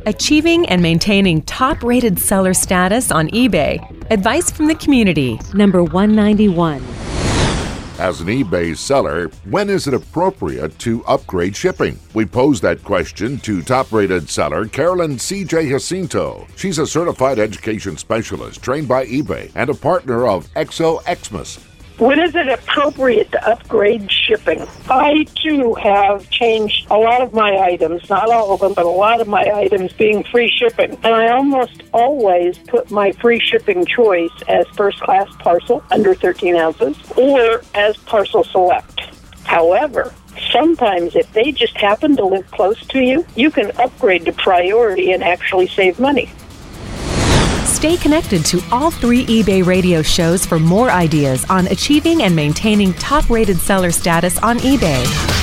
Achieving and maintaining top-rated seller status on eBay. Advice from the community. Number 191. As an eBay seller, when is it appropriate to upgrade shipping? We posed that question to top-rated seller Carolyn C.J. Jacinto. She's a certified education specialist trained by eBay and a partner of ExoXmas. When is it appropriate to upgrade shipping? I, too, have changed a lot of my items, not all of them, but a lot of my items being free shipping. And I almost always put my free shipping choice as first-class parcel, under 13 ounces, or as parcel select. However, sometimes if they just happen to live close to you, you can upgrade to priority and actually save money. Stay connected to all 3 eBay radio shows for more ideas on achieving and maintaining top-rated seller status on eBay.